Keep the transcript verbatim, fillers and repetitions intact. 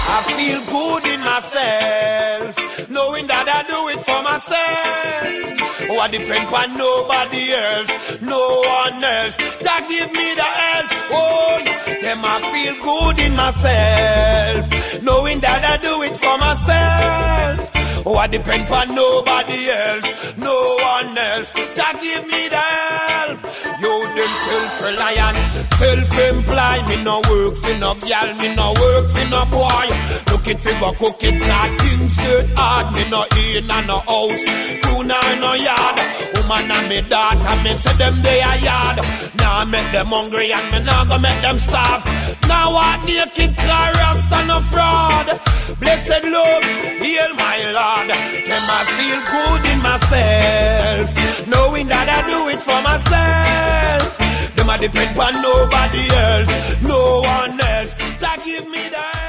I feel good in myself, knowing that I do it for myself. Oh, I depend on nobody else, no one else to give me the help. Oh, them I feel good in myself, knowing that I do it for myself. Oh, I depend on nobody else, no one else to give me the help. Yo, them self-reliant, self-employed. Me no work for no girl, me no work for no boy. Look it for go cook it, that things get hard. Me no in and no house, tuna and no yard. Woman and me daughter, me say them they a yard. Now I make them hungry and me now go make them starve. Now what naked car rasta no fraud. Blessed love, heal my Lord. Them I feel good in myself, knowing that I do it for myself. Them I depend on nobody else, no one else to give me that.